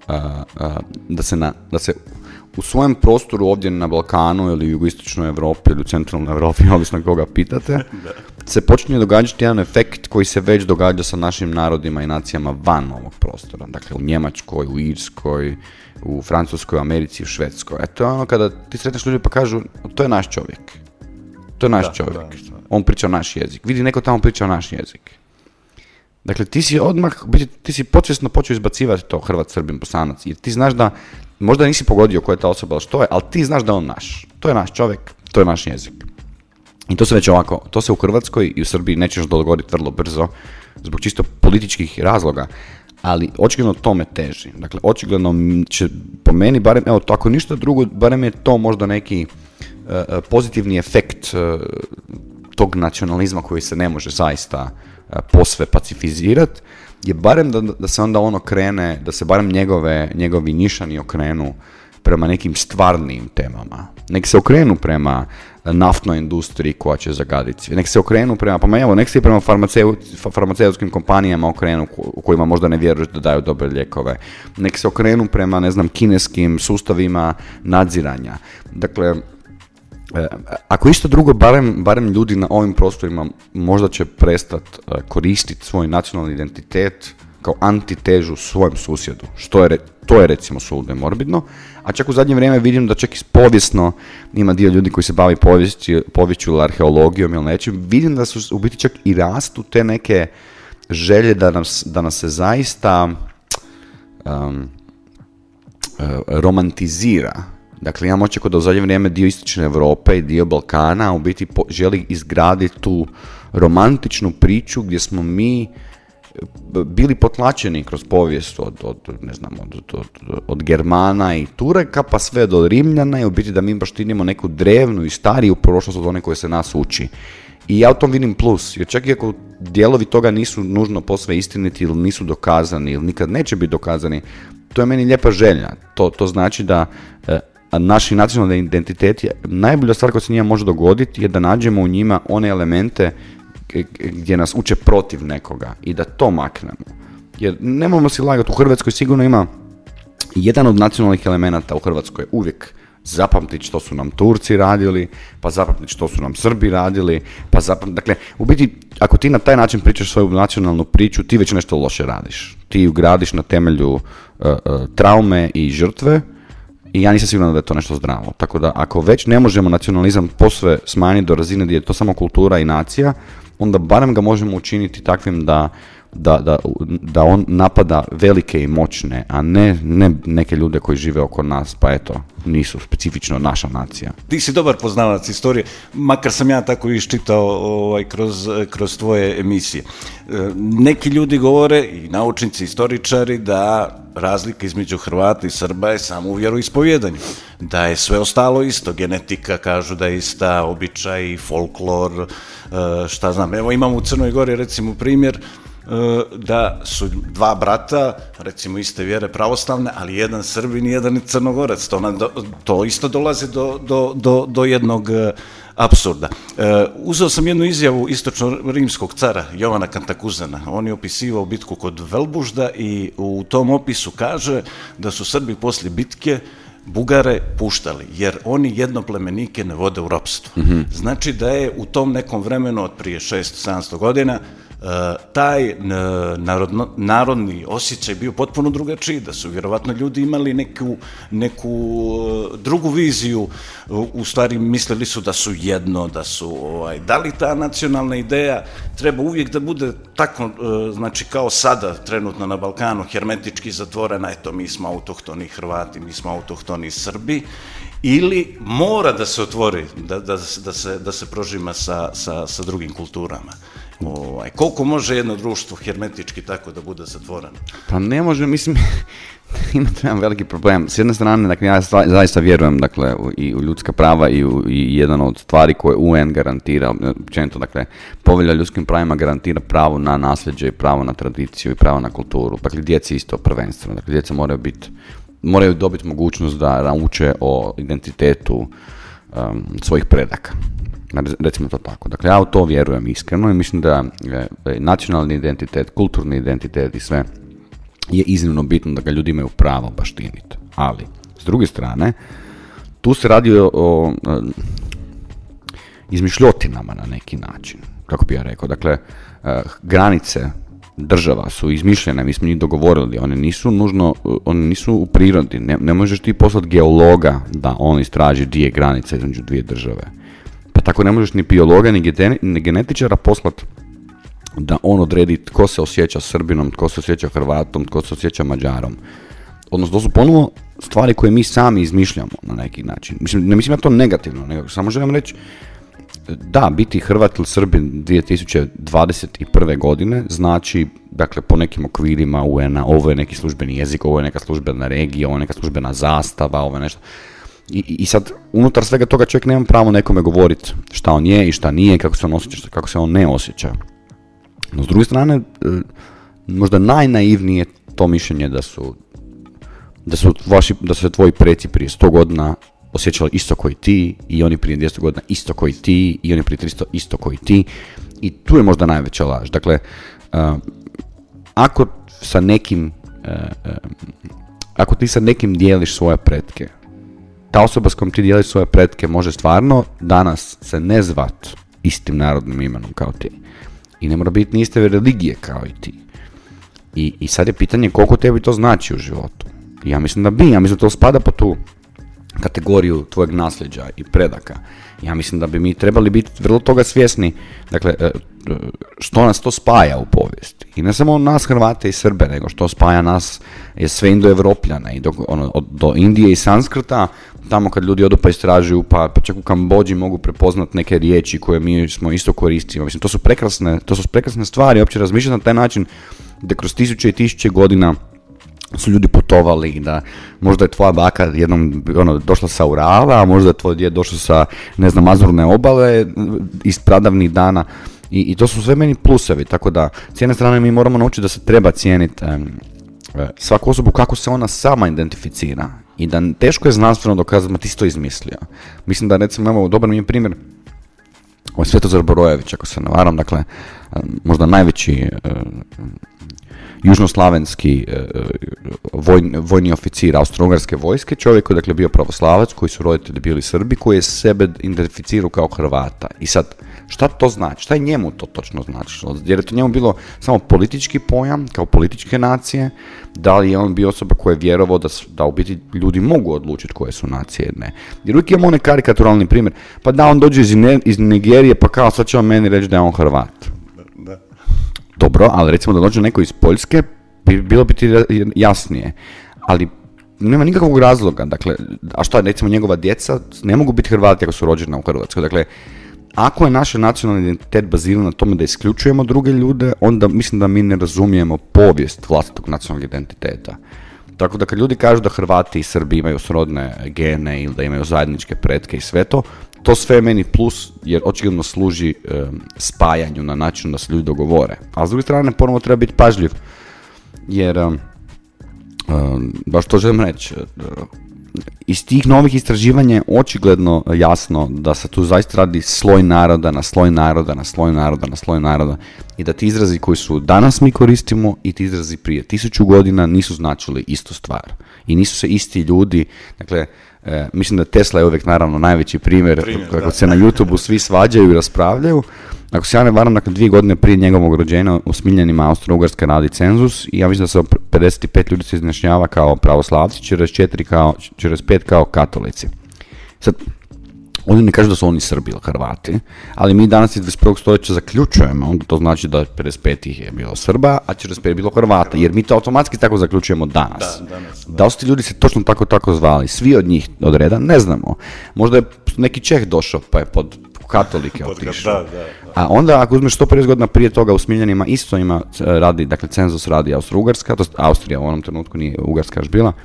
da se u svojem prostoru ovdje na Balkanu ili u jugoistočnoj Europi ili u centralnoj Europi, ovisno koga pitate, se počinje događati jedan efekt koji se već događa sa našim narodima i nacijama van ovog prostora. Dakle, u Njemačkoj, u Irskoj, u Francuskoj, u Americi, u Švedskoj. To je ono kada ti sretneš ljudi pa kažu, to je naš čovjek. To je naš čovjek. On priča naš jezik. Vidi, neko tamo priča naš jezik. Dakle, ti si počesno počeo izbacivati to Hrvat, Srbin, Bosanac, jer ti znaš da, možda nisi pogodio koja je ta osoba, ali što je, ali ti znaš da je on naš. To je naš čovjek, to je naš jezik. I to se već ovako, to se u Hrvatskoj i u Srbiji nećeš dogoditi vrlo brzo, zbog čisto političkih razloga, ali očigledno tome teži. Dakle, očigledno će, po meni, barem, evo, to ako ništa drugo, barem je to možda neki pozitivni efekt tog nacionalizma koji se ne može zaista posve pacifizirati, je barem da se onda ono krene, da se barem njegovi nišani okrenu prema nekim stvarnim temama. Nek se okrenu prema naftnoj industriji koja će zagaditi. Nek se okrenu nek se i prema farmaceutskim kompanijama okrenu u kojima možda ne vjeruješ da daju dobre lijekove. Nek se okrenu prema, kineskim sustavima nadziranja. Dakle, ako isto drugo, barem ljudi na ovim prostorima možda će prestati koristiti svoj nacionalni identitet kao antitežu svojem susjedu, to je recimo suludo i morbidno, a čak u zadnje vrijeme vidim da čak i povijesno ima dio ljudi koji se bavi poviješću ili arheologijom ili nečim, vidim da su u biti čak i rastu te neke želje da nas se zaista romantizira. Dakle, imam očekao da u zadnje vrijeme dio istočne Europe i dio Balkana u biti želi izgraditi tu romantičnu priču gdje smo mi bili potlačeni kroz povijest od Germana i Tureka pa sve do Rimljana i u biti da mi baštinimo neku drevnu i stariju prošlost od one koje se nas uči. I ja u tom vidim plus, jer čak i ako dijelovi toga nisu nužno posve istiniti ili nisu dokazani ili nikad neće biti dokazani, to je meni lijepa želja. To znači da naši nacionalni identitet je najbolja stvar koja se njima može dogoditi je da nađemo u njima one elemente gdje nas uče protiv nekoga i da to maknemo. Jer nemojmo si lagati, u Hrvatskoj sigurno ima jedan od nacionalnih elemenata u Hrvatskoj uvijek zapamtiti što su nam Turci radili, pa zapamtiti što su nam Srbi radili, dakle, u biti, ako ti na taj način pričaš svoju nacionalnu priču, ti već nešto loše radiš. Ti ju gradiš na temelju traume i žrtve, i ja nisam siguran da je to nešto zdravo. Tako da, ako već ne možemo nacionalizam posve smanjiti do razine gdje je to samo kultura i nacija, onda barem ga možemo učiniti takvim da on napada velike i moćne, a ne neke ljude koji žive oko nas, pa eto, nisu specifično naša nacija. Ti si dobar poznavac istorije, makar sam ja tako iščitao kroz tvoje emisije. Neki ljudi govore, i naučnici, istoričari, da razlika između Hrvata i Srba je samo u vjeroispovjedanju. Da je sve ostalo isto, genetika kažu da je ista, običaj, folklor, šta znam. Evo imamo u Crnoj Gori recimo primjer da su dva brata, recimo iste vjere pravoslavne, ali jedan Srbin i jedan Crnogorac. To isto dolazi do jednog apsurda. Uzeo sam jednu izjavu istočno-rimskog cara Jovana Kantakuzena. On je opisivao bitku kod Velbužda i u tom opisu kaže da su Srbi poslije bitke Bugare puštali, jer oni jednoplemenike ne vode u ropstvo. Mm-hmm. Znači da je u tom nekom vremenu od prije 600-700 godina taj narodni osjećaj bio potpuno drugačiji, da su vjerovatno ljudi imali neku drugu viziju, u stvari mislili su da su jedno, da li ta nacionalna ideja treba uvijek da bude tako, znači kao sada trenutno na Balkanu, hermetički zatvorena, eto mi smo autohtoni Hrvati, mi smo autohtoni Srbi, ili mora da se otvori, da se prožima sa drugim kulturama. Koliko može jedno društvo hermetički tako da bude zatvoreno? Pa ne može, mislim, ima to jedan veliki problem. S jedne strane, dakle, ja zaista vjerujem, dakle, i u ljudska prava i jedan od stvari koje UN garantira, općenito, dakle, Povelja o ljudskim pravima garantira pravo na nasljeđe i pravo na tradiciju i pravo na kulturu. Dakle, djeci isto prvenstveno. Dakle, djeca moraju dobiti mogućnost da nauče o identitetu svojih predaka. Recimo to tako. Dakle, ja u to vjerujem iskreno i mislim da nacionalni identitet, kulturni identitet i sve je iznimno bitno da ga ljudi imaju pravo baštiniti. Ali, s druge strane, tu se radi o izmišljotinama na neki način, kako bi ja rekao. Dakle, granice država su izmišljene, mi smo njih dogovorili, one nisu u prirodi. Ne možeš ti poslati geologa da on istraži gdje je granica između dvije države. Pa tako ne možeš ni biologa, ni genetičara poslati da on odredi tko se osjeća Srbinom, tko se osjeća Hrvatom, tko se osjeća Mađarom. Odnosno, to su ponovo stvari koje mi sami izmišljamo na neki način. Ne mislim ja to negativno, nego samo želim reći, da, biti Hrvat ili Srbin 2021. godine znači, dakle, po nekim okvirima UN-a, ovo je neki službeni jezik, ovo je neka službena regija, ovo je neka službena zastava, ovo je nešto. I sad, unutar svega toga čovjek nema pravo nekome govoriti šta on je i šta nije, kako se on osjeća, kako se on ne osjeća. No, s druge strane, možda najnaivnije to mišljenje da su se tvoji preci prije 100 godina osjećali isto koji ti, i oni prije 200 godina isto koji ti, i oni prije 300 isto koji ti, i tu je možda najveća laž. Dakle, ako ti sa nekim dijeliš svoje pretke, ta osoba s kojom ti dijeliš svoje pretke može stvarno danas se ne zvat istim narodnim imenom kao ti. I ne mora biti ni iste religije kao i ti. I sad je pitanje koliko tebi to znači u životu. Ja mislim da mislim da to spada po tu kategoriju tvojeg nasljeđa i predaka. Ja mislim da bi mi trebali biti vrlo toga svjesni, dakle, što nas to spaja u povijesti. I ne samo nas Hrvate i Srbe, nego što spaja nas sve Indoevropljane, i do Indije i Sanskrta, tamo kad ljudi odu pa istražuju, pa čak u Kambodži mogu prepoznat neke riječi koje mi smo isto koristili. Mislim, to su prekrasne stvari, uopće razmišljati na taj način da kroz tisuće i tisuće godina su ljudi putovali, da možda je tvoja baka jednom došla sa Urala, a možda je tvoj djed došao sa, ne znam, Azurne obale iz pradavnih dana, i to su sve meni plusevi, tako da s jedne strane mi moramo naučiti da se treba cijeniti svaku osobu kako se ona sama identificira, i da teško je znanstveno dokazati, ma ti si to izmislio. Mislim da, recimo, evo, dobar mi je primjer Svetozar Borojević, ako se ne varam, dakle, možda najveći južnoslavenski vojni oficir austro-ugarske vojske, čovjek koji je, dakle, bio pravoslavac, koji su roditelji bili Srbi, koji je sebe identificirao kao Hrvata. I sad, šta to znači? Šta je njemu to točno znači? Jer je to njemu bilo samo politički pojam, kao političke nacije, da li je on bio osoba koja je vjerovao da u biti ljudi mogu odlučiti koje su nacije, ne. Jer uvijek imamo onaj karikaturalni primjer, pa da on dođe iz Nigerije, pa kao sad će on meni reći da je on Hrvat. Dobro, ali recimo da dođe neko iz Poljske, bilo bi ti jasnije, ali nema nikakvog razloga, dakle, a što je, recimo, njegova djeca ne mogu biti Hrvati ako su rođena u Hrvatskoj, dakle, ako je naš nacionalni identitet baziran na tome da isključujemo druge ljude, onda mislim da mi ne razumijemo povijest vlastitog nacionalnog identiteta. Tako da kad ljudi kažu da Hrvati i Srbi imaju srodne gene ili da imaju zajedničke pretke i sve to sve je meni plus, jer očigledno služi spajanju na način da se ljudi dogovore. A s druge strane, ponovno treba biti pažljiv, jer baš to želim reći, iz tih novih istraživanja je očigledno jasno da se tu zaista radi sloj naroda na sloj naroda na sloj naroda na sloj naroda, i da ti izrazi koji su danas mi koristimo i ti izrazi prije 1000 godina nisu značili istu stvar i nisu se isti ljudi, dakle, mislim da Tesla je uvijek naravno najveći primjer kako se na YouTubeu svi svađaju i raspravljaju. Ako se ja ne varam, dakle, 2 godine prije njegovog rođenja u Smiljanima Austro-Ugarska radi cenzus i ja mislim da se 55 ljudi se izjašnjava kao pravoslavci, 45 kao katolici. Sad, oni ne kažu da su oni Srbi ili Hrvati, ali mi danas iz 21. stoljeća zaključujemo, onda to znači da 55 ih je bilo Srba, a 45 je bilo Hrvata, jer mi to automatski tako zaključujemo danas. Da li su ti ljudi se točno tako zvali, svi od njih od reda, ne znamo. Možda je neki Čeh došao pa je pod katolike otišao. A onda ako uzmeš 150 godina prije toga u Smiljanima isto ima radi, dakle cenzus radi Austro-Ugarska, to je Austrija u onom trenutku, nije Ugarska još bila.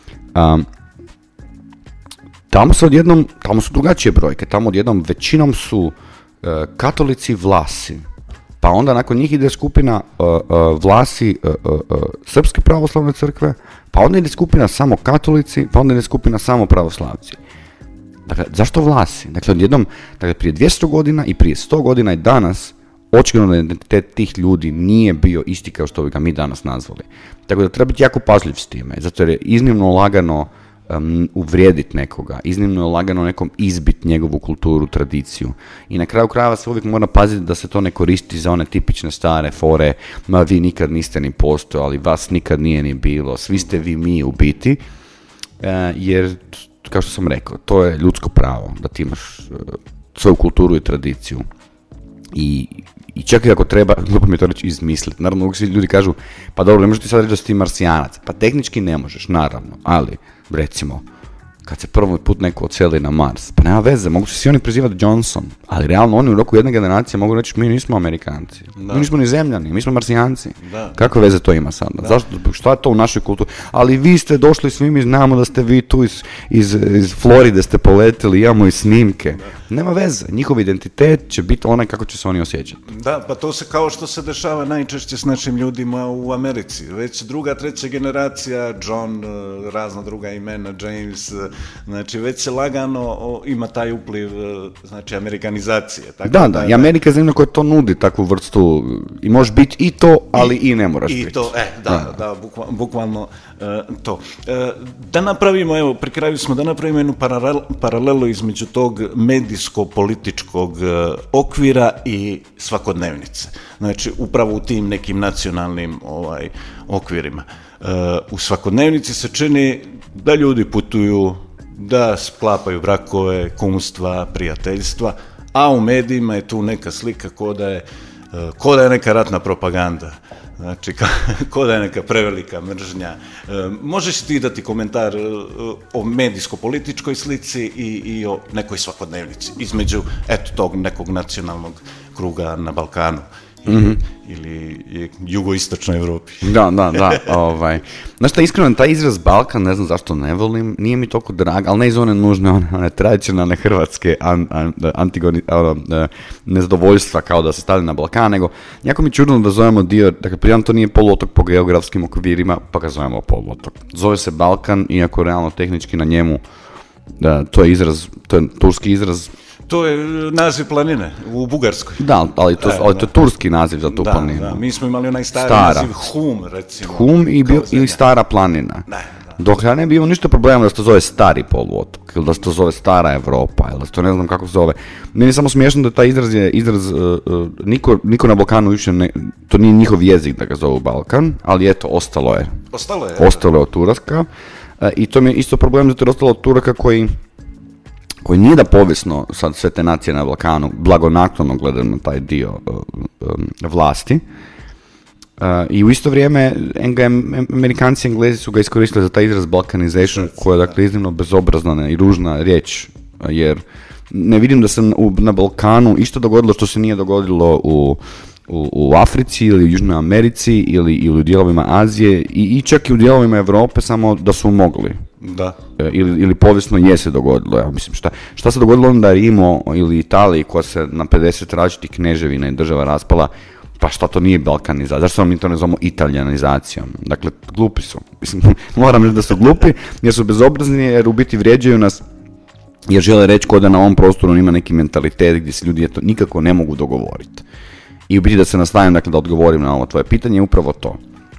Tamo su drugačije brojke, tamo odjednom većinom su katolici Vlasi, pa onda nakon njih ide skupina Vlasi Srpske pravoslavne crkve, pa onda ide skupina samo katolici, pa onda ide skupina samo pravoslavci. Dakle, zašto Vlasi? Dakle, odjednom, prije 200 godina i prije 100 godina i danas, očigledno da identitet tih ljudi nije bio isti kao što bi ga mi danas nazvali. Tako da treba biti jako pažljiv s time, zato jer je iznimno lagano uvrijediti nekoga, iznimno je lagano nekom izbiti njegovu kulturu, tradiciju. I na kraju krajeva se uvijek mora paziti da se to ne koristi za one tipične stare fore, ma vi nikad niste ni postojali, vas nikad nije ni bilo, svi ste vi mi u biti, jer, kao što sam rekao, to je ljudsko pravo, da ti imaš svoju kulturu i tradiciju. I I čak i ako treba, glupo mi je to reći, izmisliti. Naravno, uvijek svi ljudi kažu, pa dobro, ne možeš ti sad reći da si ti Marsijanac. Pa tehnički ne možeš, naravno, ali, recimo, kad se prvi put neko odseli na Mars, pa nema veze, mogu se svi oni prezivati Johnson, ali realno oni u roku jedne generacije mogu reći mi nismo Amerikanci, mi nismo ni zemljani, mi smo Marsijanci. Kakve veze to ima sada? Zašto, šta je to u našoj kulturi? Ali vi ste došli, svi mi znamo da ste vi tu iz Floride ste poletili, imamo i snimke. Nema veze, njihov identitet će biti onaj kako će se oni osjećati. Da, pa to se kao što se dešava najčešće s našim ljudima u Americi. Već druga, treća generacija, John, razna druga imena, James, znači već se lagano ima taj upliv, znači amerikanizacije. Tako da, i Amerika je zemlja koja to nudi, takvu vrstu, i može biti i to, ali i ne moraš biti. I to, bukvalno to. Da napravimo, evo, pri kraju smo, da napravimo jednu paralelu između tog medijsko-političkog okvira i svakodnevnice. Znači, upravo u tim nekim nacionalnim okvirima. U svakodnevnici se čini da ljudi putuju, da sklapaju brakove, kumstva, prijateljstva, a u medijima je tu neka slika ko da je neka ratna propaganda. Znači, ko da je neka prevelika mržnja. Možeš ti dati komentar o medijsko-političkoj slici i o nekoj svakodnevnici između, eto, tog nekog nacionalnog kruga na Balkanu ili jugoistočnoj Evropi. Da. Znaš šta, iskreno, taj izraz Balkan, ne znam zašto ne volim, nije mi toliko drag, ali ne iz one nužne, one tradicionalne hrvatske nezadovoljstva kao da se stavlja na Balkan, nego jako mi čudno da zovemo dio, dakle, prijem to nije poluotok po geografskim okvirima, pa ga zovemo poluotok. Zove se Balkan, iako realno tehnički na njemu, to je turski izraz. To je naziv planine u Bugarskoj. Da, ali to je turski naziv za tu planinu. Da, mi smo imali onaj stari naziv Hum, recimo. Hum ili stara planina. Dok ja ne bi imao ništa problema da se to zove stari poluotok, ili da se to zove stara Evropa, ili da se to ne znam kako se zove. Meni je samo smiješno da taj izraz niko na Balkanu više to nije njihov jezik da ga zovu Balkan, ali eto, ostalo je. Ostalo je od Turaka. I to mi je isto problem zato je ostalo od Turaka koji nije da povijesno sad sve te nacije na Balkanu blagonaklono gledaju na taj dio vlasti. I u isto vrijeme Amerikanci i Englezi su ga iskoristili za taj izraz balkanization, koja je dakle iznimno bezobrazna i ružna riječ, jer ne vidim da se na Balkanu isto dogodilo što se nije dogodilo u Africi ili u Južnoj Americi ili u dijelovima Azije i čak i u dijelovima Europe, samo da su mogli. Da. Ili povijesno je se dogodilo. Ja mislim, šta se dogodilo onda Rimu ili Italiji koja se na 50 različitih kneževina i država raspala, pa šta to nije balkanizacija? Zašto mi to ne zovemo italijanizacijom? Dakle, glupi su. Mislim, moram reći da su glupi, jer su bezobrazni, jer u biti vrijeđaju nas, jer žele reći kao da na ovom prostoru ima neki mentalitet gdje se ljudi nikako ne mogu dogovoriti. I u biti da se nastavim, dakle, da odgovorim na ovo tvoje pitanje, je upravo to.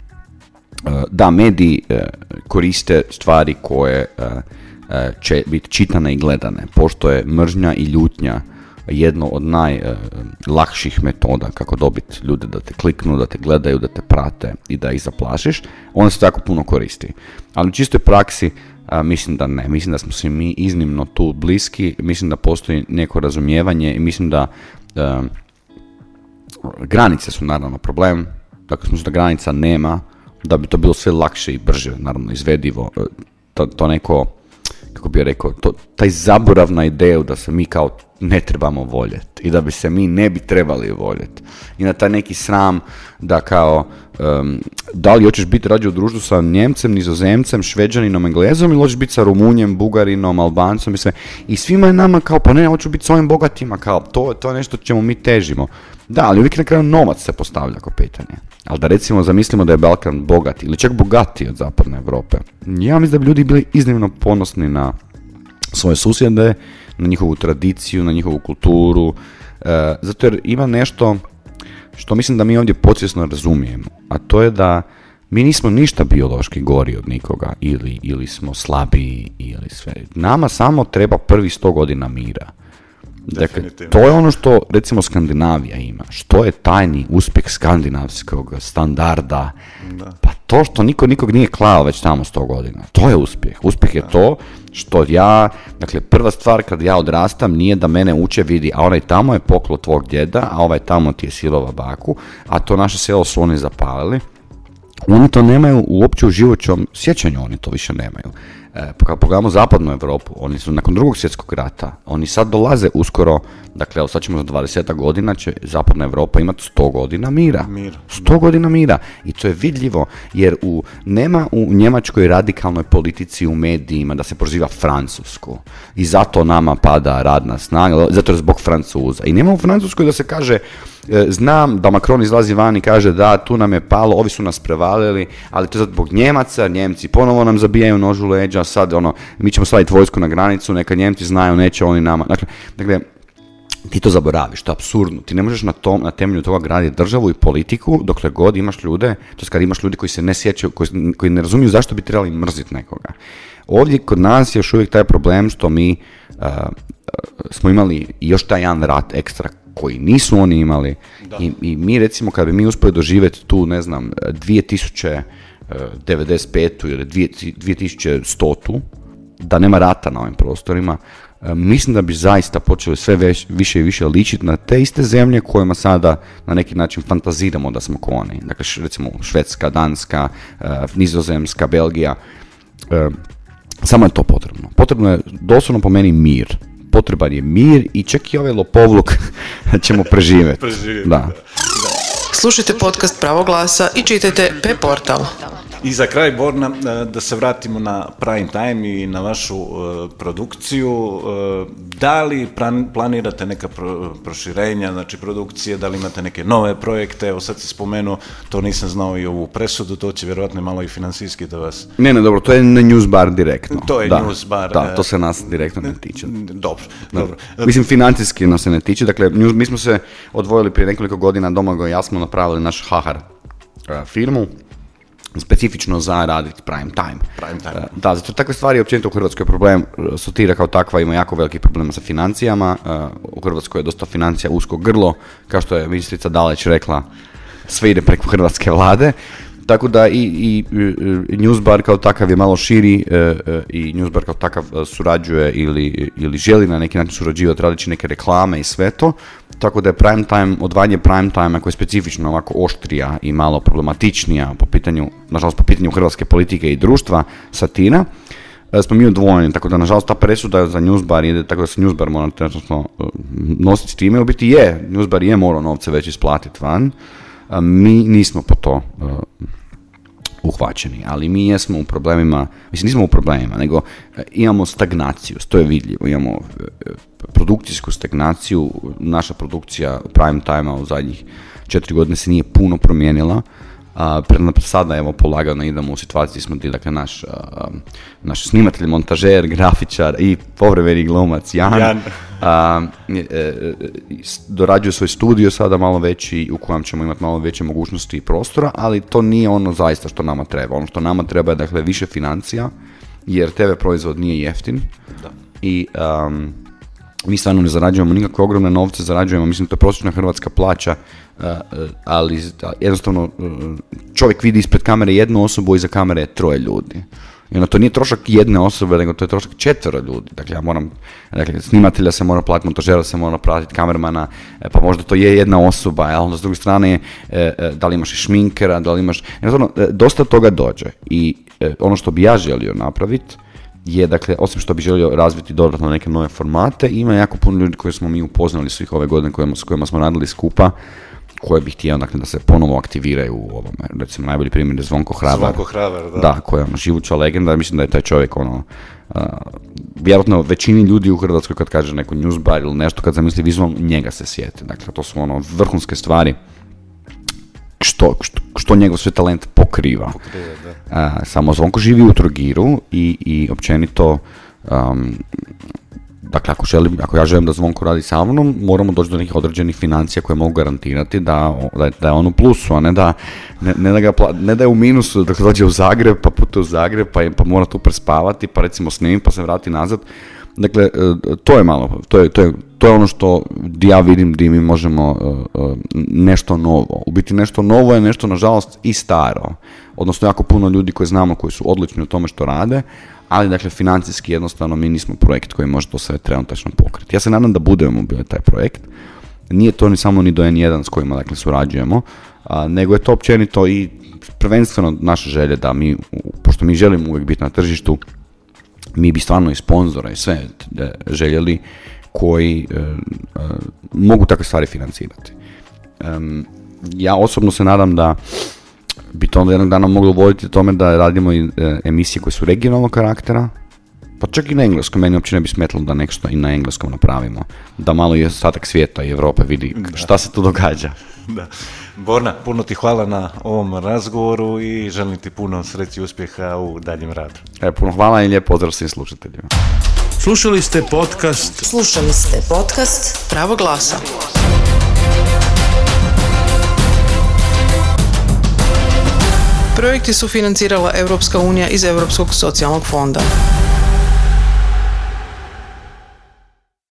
Da, mediji koriste stvari koje će biti čitane i gledane, pošto je mržnja i ljutnja jedno od najlakših metoda kako dobiti ljude da te kliknu, da te gledaju, da te prate i da ih zaplašiš, ona se tako puno koristi. Ali u čistoj praksi mislim da ne. Mislim da smo svi mi iznimno tu bliski, mislim da postoji neko razumijevanje i mislim da granice su naravno problem. Dakle, da granica nema, da bi to bilo sve lakše i brže, naravno, izvedivo. To neko, kako bih rekao, taj zaborav na ideju da se mi kao ne trebamo voljeti i da bi se mi ne bi trebali voljeti. I na taj neki sram da kao, da li hoćeš biti rađe u društvu sa Njemcem, Nizozemcem, Šveđaninom, Englezom ili hoćeš biti sa Rumunjem, Bugarinom, Albancom i sve. I svima je nama kao, pa ne, hoću biti s ovim bogatima, kao, to je nešto čemu mi težimo. Da, ali uvijek na kraju novac se postavlja kao pitanje. Ali da recimo zamislimo da je Balkan bogat ili čak bogatiji od zapadne Europe. Ja mislim da bi ljudi bili iznimno ponosni na svoje susjede, na njihovu tradiciju, na njihovu kulturu, zato jer ima nešto što mislim da mi ovdje podsvjesno razumijemo, a to je da mi nismo ništa biološki gori od nikoga ili smo slabiji ili sve. Nama samo treba prvi 100 godina mira. Dakle, to je ono što recimo Skandinavija ima. Što je tajni uspjeh skandinavskog standarda? Da. Pa to što niko nikog nije klao već tamo 100 godina, to je uspjeh. Uspjeh je to što ja, dakle, prva stvar kad ja odrastam nije da mene uče, vidi, a onaj tamo je poklo tvog djeda, a ovaj tamo ti je silova baku, a to naše selo su oni zapalili. Oni to nemaju uopće u životnom sjećanju, oni to više nemaju. Kad pogledamo zapadnu Europu, oni su nakon Drugog svjetskog rata, oni sad dolaze uskoro, dakle, sad ćemo za 20 godina će zapadna Europa imati 100 godina mira. 100 godina mira. I to je vidljivo, jer nema u njemačkoj radikalnoj politici u medijima da se proziva Francusku. I zato nama pada radna snaga, zato je zbog Francuza. I nema u Francuskoj da se kaže, znam da Macron izlazi van i kaže da tu nam je palo, ovi su nas prevalili, ali to je zbog Njemaca, Njemci ponovo nam zabijaju nož u leđa, sad mi ćemo staviti vojsku na granicu, neka Njemci znaju, neće oni nama. Dakle, ti to zaboraviš, to je apsurdno. Ti ne možeš na temelju toga graditi državu i politiku dokle god imaš ljude, to je kad imaš ljudi koji se ne sjećaju, koji ne razumiju zašto bi trebali mrziti nekoga. Ovdje kod nas je još uvijek taj problem što mi smo imali još taj jedan rat ekstra koji nisu oni imali i mi recimo kad bi mi uspjeli doživjeti tu, ne znam, 2095. ili 2100. da nema rata na ovim prostorima, mislim da bi zaista počeli sve više i više ličiti na te iste zemlje kojima sada na neki način fantaziramo da smo ko oni. Dakle, recimo Švedska, Danska, Nizozemska, Belgija. Samo je to potrebno. Potrebno je doslovno po meni mir. Potreban je mir i čak i ovaj lopovluk ćemo preživjeti. Da. Slušajte podcast Pravo glasa i čitajte P-portal. I za kraj, Borna, da se vratimo na prime time i na vašu produkciju. Da li planirate neka proširenja, znači produkcije, da li imate neke nove projekte? Evo sad si spomenuo, to nisam znao i ovu presudu, to će vjerojatno malo i financijski da vas... Ne, dobro, to je na Newsbar direktno. To je Newsbar. Da, to se nas direktno ne tiče. Dobro. Mislim, financijski nas se ne tiče, dakle, mi smo se odvojili prije nekoliko godina, Domagoj i ja smo napravili naš Hahar firmu, specifično za raditi prime time. Da, zato takve stvari općenito u Hrvatskoj je problem. Sotira kao takva ima jako veliki problema sa financijama. U Hrvatskoj je dosta financija usko grlo, kao što je ministrica Dalić rekla, sve ide preko hrvatske vlade. Tako da i Newsbar kao takav je malo širi i Newsbar kao takav surađuje ili želi na neki način surađivati, radeći neke reklame i sve to. Tako da je prime time, odvajanje prime time koje je specifično ovako oštrija i malo problematičnija nažalost po pitanju hrvatske politike i društva, satira, smo mi odvojeni, tako da nažalost ta presuda za Newsbar ide, tako da se Newsbar mora nositi s time, u biti Newsbar je morao novce već isplatiti van, mi nismo po to uhvaćeni, ali mi jesmo u problemima, mislim nismo u problemima, nego imamo stagnaciju, to je vidljivo, imamo produkcijsku stagnaciju, naša produkcija prime time-a u zadnjih 4 godine se nije puno promijenila, sada evo polagano idemo u situaciji smo ti, dakle naš snimatelj, montažer, grafičar i povremeni glumac Jan. Dorađuje svoj studio sada malo veći u kojem ćemo imati malo veće mogućnosti i prostora, ali to nije ono zaista što nama treba. Ono što nama treba je dakle više financija, jer TV proizvod nije jeftin. Da. I mi stvarno ne zarađujemo nikakve ogromne novce, zarađujemo, mislim to je prosječna hrvatska plaća, ali jednostavno čovjek vidi ispred kamere jednu osobu, iza kamere je 3 ljudi. I ono, to nije trošak jedne osobe, nego to je trošak 4 ljudi. Dakle, snimatelja se mora platiti, montažera se mora platiti, kamermana, pa možda to je jedna osoba, a onda s druge strane, da li imaš i šminkera, da li imaš... dosta toga dođe. I ono što bi ja želio napraviti je, dakle, osim što bi želio razviti dodatno neke nove formate, ima jako puno ljudi koje smo mi upoznali svih ove godine s kojima smo radili skupa, koje bih htio, dakle, da se ponovo aktiviraju u ovome. Recimo, najbolji primjer je Zvonko Hrabar. Da, koja je živuća legenda. Mislim da je taj čovjek, vjerojatno većini ljudi u Hrvatskoj kad kaže neko Newsbar ili nešto, kad zamisli vizualno, njega se sjeti. Dakle, to su vrhunske stvari što njegov sve talent pokriva. Samo Zvonko živi u Trogiru i općenito dakle, ako ja želim da Zvonko radi sa mnom, moramo doći do nekih određenih financija koje mogu garantirati da je on u plusu, a ne da je u minusu, da dođe u Zagreb, pa putuje u Zagreb, pa mora tu prespavati, pa recimo snimi, pa se vrati nazad. Dakle, to je malo, to je to je ono što ja vidim gdje mi možemo nešto novo. U biti nešto novo je nešto, nažalost, i staro. Odnosno, jako puno ljudi koji znamo, koji su odlični u tome što rade, ali, dakle, financijski jednostavno mi nismo projekt koji može to sve trenutačno pokriti. Ja se nadam da budemo bili taj projekt. Nije to ni samo ni do N1 s kojima, dakle, surađujemo, nego je to općenito i prvenstveno naša želja da mi, pošto mi želimo uvijek biti na tržištu, mi bi stvarno i sponzora i sve željeli koji mogu takve stvari financirati. Ja osobno se nadam da bi to onda jednog dana moglo voditi tome da radimo i emisije koje su regionalnog karaktera, pa čak i na engleskom. Meni uopće ne bi smetalo da nešto i na engleskom napravimo, da malo i ostatak svijeta i Europe vidi šta se tu događa. Da. Borna, puno ti hvala na ovom razgovoru i želim ti puno sreće i uspjeha u daljem radu. Puno hvala i lijep pozdrav svim slušateljima. Slušali ste podcast Pravo glasa. Projekti su financirala Europska unija iz Europskog socijalnog fonda.